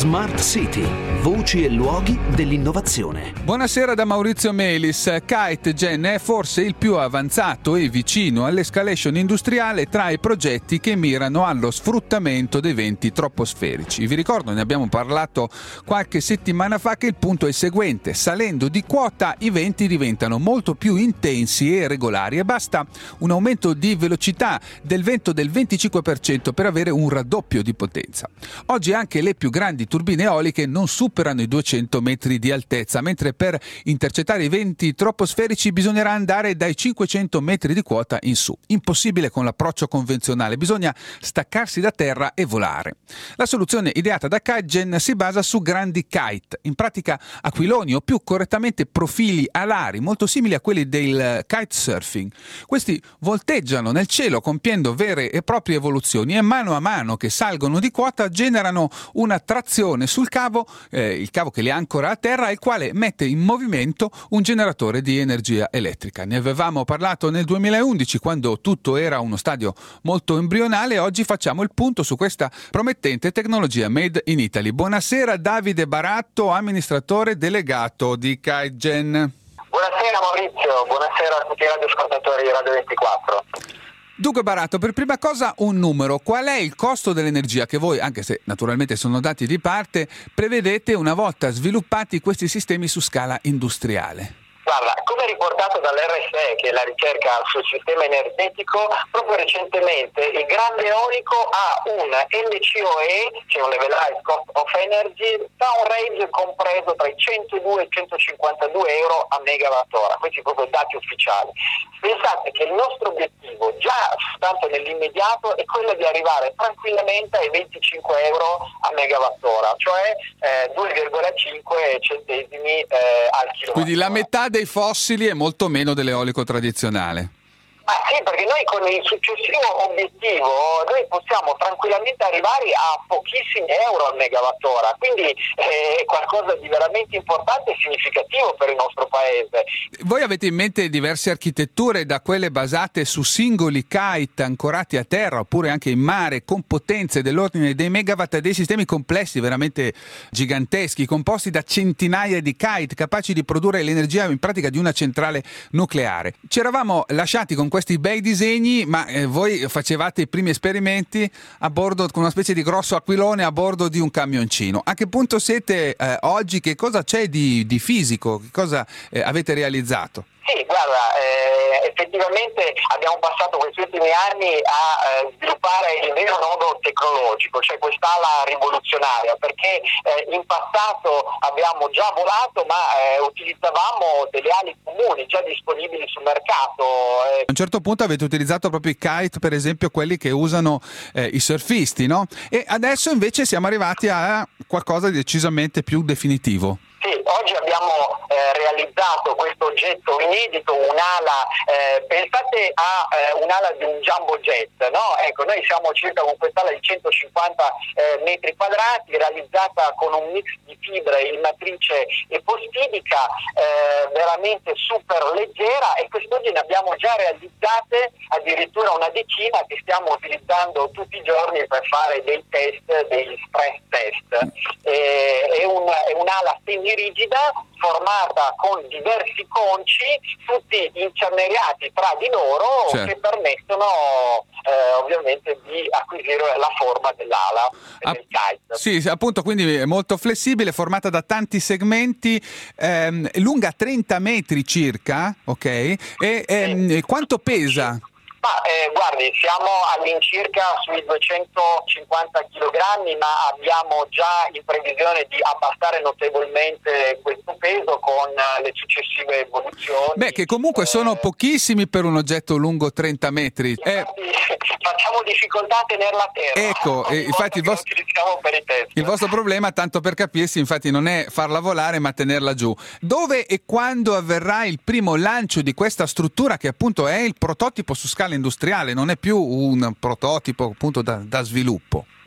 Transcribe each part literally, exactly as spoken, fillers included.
Smart City, voci e luoghi dell'innovazione. Buonasera da Maurizio Melis. KiteGen è forse il più avanzato e vicino all'escalation industriale tra i progetti che mirano allo sfruttamento dei venti troposferici. Vi ricordo, ne abbiamo parlato qualche settimana fa, che il punto è il seguente: salendo di quota i venti diventano molto più intensi e regolari e basta un aumento di velocità del vento del venticinque per cento per avere un raddoppio di potenza. Oggi anche le più grandi turbine eoliche non superano i duecento metri di altezza, mentre per intercettare i venti troposferici bisognerà andare dai cinquecento metri di quota in su. Impossibile con l'approccio convenzionale, bisogna staccarsi da terra e volare. La soluzione ideata da KiteGen si basa su grandi kite, in pratica aquiloni o più correttamente profili alari molto simili a quelli del kitesurfing. Questi volteggiano nel cielo compiendo vere e proprie evoluzioni e mano a mano che salgono di quota generano una trazione sul cavo, eh, il cavo che li ancora a terra, il quale mette in movimento un generatore di energia elettrica. Ne avevamo parlato nel duemilaundici, quando tutto era uno stadio molto embrionale. Oggi facciamo il punto su questa promettente tecnologia made in Italy. Buonasera Davide Baratto, amministratore delegato di KiteGen. Buonasera Maurizio, buonasera a tutti i radioascoltatori di Radio ventiquattro. Dunque Baratto, per prima cosa un numero: qual è il costo dell'energia che voi, anche se naturalmente sono dati di parte, prevedete una volta sviluppati questi sistemi su scala industriale? Guarda, come riportato dall'R S E, che è la ricerca sul sistema energetico, proprio recentemente il grande eolico ha un L C O E, che è un Levelized Cost of Energy, da un range compreso tra i centodue e i centocinquantadue euro a megawattora. Questi sono proprio dati ufficiali. Pensate che il nostro obiettivo, già tanto nell'immediato, è quello di arrivare tranquillamente ai venticinque euro a megawattora, cioè eh, due virgola cinque centesimi eh, al chilowattora. Quindi la metà dei fossili e molto meno dell'eolico tradizionale. Ah, sì, perché noi con il successivo obiettivo noi possiamo tranquillamente arrivare a pochissimi euro al megawattora, quindi è qualcosa di veramente importante e significativo per il nostro paese. Voi avete in mente diverse architetture, da quelle basate su singoli kite ancorati a terra oppure anche in mare, con potenze dell'ordine dei megawatt, a dei sistemi complessi veramente giganteschi, composti da centinaia di kite capaci di produrre l'energia in pratica di una centrale nucleare. Ci eravamo lasciati con questi bei disegni, ma eh, voi facevate i primi esperimenti a bordo, con una specie di grosso aquilone a bordo di un camioncino. A che punto siete eh, oggi? Che cosa c'è di, di fisico? Che cosa eh, avete realizzato? Sì, guarda, eh, effettivamente abbiamo passato questi ultimi anni a eh, sviluppare il vero nodo tecnologico, cioè quest'ala rivoluzionaria, perché eh, in passato abbiamo già volato, ma eh, utilizzavamo delle ali comuni già disponibili sul mercato. Eh. A un certo punto avete utilizzato proprio i kite, per esempio quelli che usano eh, i surfisti, no? E adesso invece siamo arrivati a qualcosa di decisamente più definitivo. Sì, oggi abbiamo eh, realizzato questo oggetto inedito, un'ala, eh, pensate a eh, un'ala di un jumbo jet, no? Ecco, noi siamo circa con quest'ala di centocinquanta eh, metri quadrati, realizzata con un mix di fibre in matrice epostidica, eh, veramente super leggera, e quest'oggi ne abbiamo già realizzate addirittura una decina che stiamo utilizzando tutti i giorni per fare dei test, degli stress test. Eh, è, un, è un'ala semi rigida formata con diversi conci, tutti incerneriati tra di loro, certo, che permettono eh, ovviamente di acquisire la forma dell'ala e ah, del kite. Sì, appunto, quindi è molto flessibile, formata da tanti segmenti, ehm, lunga trenta metri circa, ok? E ehm, sì. Quanto pesa? Ma eh, guardi, siamo all'incirca sui duecentocinquanta chilogrammi, ma abbiamo già in previsione di abbassare notevolmente questo peso con le successive evoluzioni. Beh, che comunque eh, sono pochissimi per un oggetto lungo trenta metri. Infatti, eh, facciamo difficoltà a tenerla a terra. Ecco, eh, infatti il vostro, per i test. il vostro problema, tanto per capirsi, infatti non è farla volare ma tenerla giù. Dove e quando avverrà il primo lancio di questa struttura, che appunto è il prototipo su scala industriale, non è più un prototipo appunto da, da sviluppo? Sì, esatto,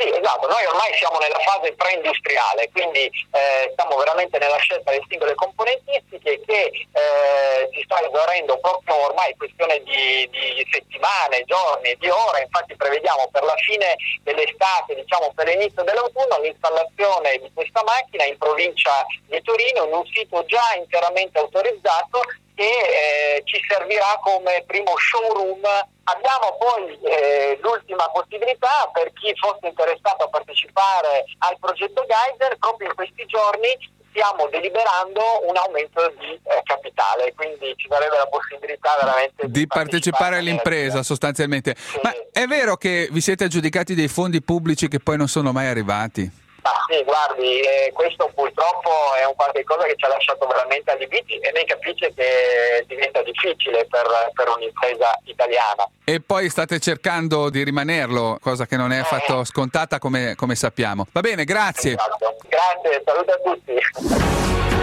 Esatto, noi ormai siamo nella fase pre-industriale, quindi eh, stiamo veramente nella scelta delle singole componentistiche che eh, si sta esaurendo proprio ormai questione di, di settimane, giorni, di ore. Infatti prevediamo per la fine dell'estate, diciamo per l'inizio dell'autunno, l'installazione di questa macchina in provincia di Torino in un sito già interamente autorizzato che eh, ci servirà come primo showroom. Abbiamo poi eh, l'ultima possibilità per chi fosse interessato a partecipare al progetto Geyser. Proprio in questi giorni stiamo deliberando un aumento di eh, capitale, quindi ci sarebbe la possibilità veramente di, di partecipare all'impresa sostanzialmente. Sì. Ma è vero che vi siete aggiudicati dei fondi pubblici che poi non sono mai arrivati? Ah, sì, guardi, eh, questo purtroppo è un qualche cosa che ci ha lasciato veramente allibiti e lei capisce che diventa difficile per, per un'impresa italiana. E poi state cercando di rimanerlo, cosa che non è affatto scontata come, come sappiamo. Va bene, grazie. Esatto. Grazie, saluto a tutti.